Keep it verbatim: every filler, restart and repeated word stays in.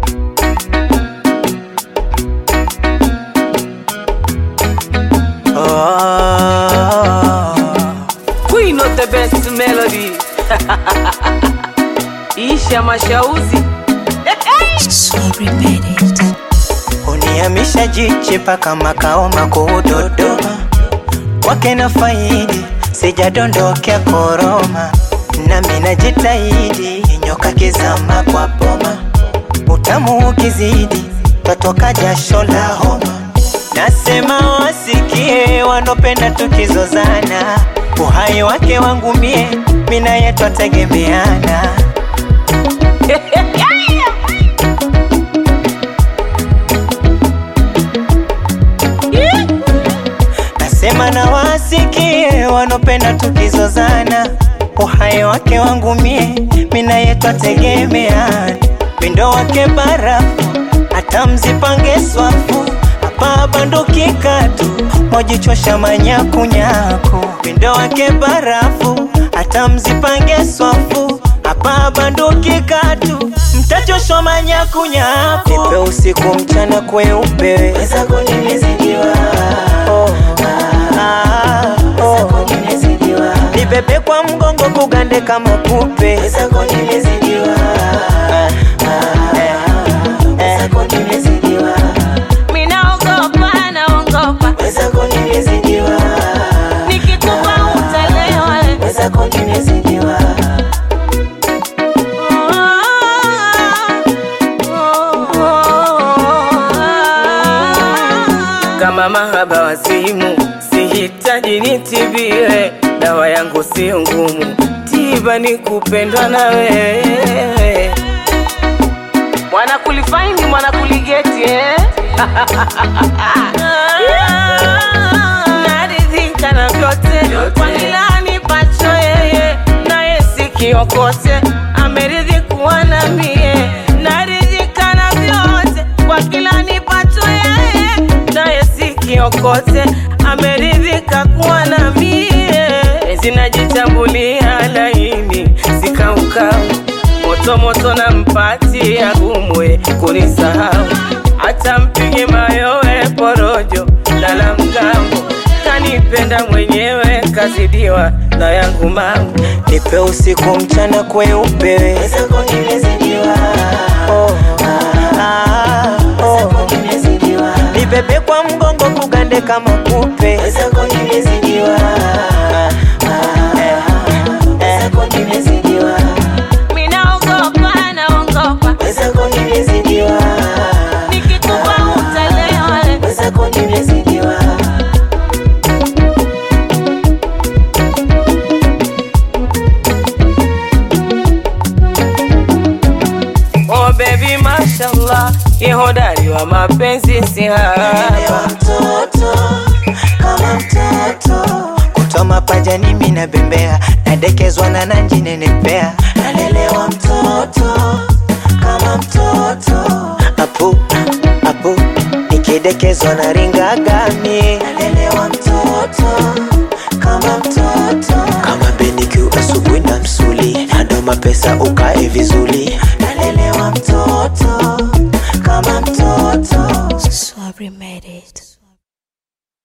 Oh, Queen of the best melody. Isha Mashauzi. Sorry, made it. Uniamisha jiche paka makao makuu Dodoma. Wake na faidi sijadondokea koroma. Nami najitahidi nyoka kizama kwa boma. Utamu ukizidi totoka jasho la homa. Nasema wasikie wanopenda tukizozana. Uhai wake wangu mie mina yetu ategemeana. Nasema na wasikie wanopenda tukizozana. Uhai wake wangu mie mina yetu ategemeana. Mindo wake barafu hata mzipange swafu. Hapa banduki katu mojichosha manyaku nyaku. Mindo wake barafu hata mzipange swafu. Hapa banduki katu mtachoshwa manyaku nyaku. Nipe usiku mchana kweupe weza kunimezidiwa. Oh, ah, ah, oh. Nibebe kwa mgongo kugande kama kupe weza kunimezidiwa. Ah, ah, eh, eh. Kunimezidiwa. Minaogopa naogopa Weza kunimezidiwa. nikikupa utalewa. Weza kunimezidiwa. Kama mahaba wazimu sihitaji nitibie. Dawa yangu sio ngumu, tiba ni kupendwa na wewe. Mwana kulifaini mwana kuligeti eh? Naridhika na vyote kwa kila nipacho yeye. Naye sikiokote ameridhi kuwa na mie. Naridhika na vyote kwa kila nipacho yeye. Naye sikiokote ameridhika kuwa na mie. Zinajitambulia laini sikaukau. Moto moto na mpati ya gumwe kunisahau. Hata mpige mayowe porojo lala mgambo. Kanipenda mwenyewe kazidiwa na yangu mangu. Nipe usiku mchana kweupe weza kunimezidiwa. Oh, ah, ah, oh. Nibebe kwa mgongo kugande kama kupe weza kunimezidiwa. Ah, ah, eh, eh. Kunimezidiwa. Minaogopa naogopa Weza kunimezidiwa. nikikupa utalewa. Weza kunimezidiwa. Oh baby mashallah, yehodari wa mapenzi si haba. Mtoto kama mtoto kutoa mapaja ni mina bembea. Nadekezwa na nanji nenepea. Nalelewa mtoto kama mtoto. Apu, apu nikidekezwa na ringa gami. Nalelewa mtoto kama mtoto. Kama benikiu asubuhi na msuli. Andoma pesa ukae vizuri. Nalelewa mtoto kama mtoto. Sorry, made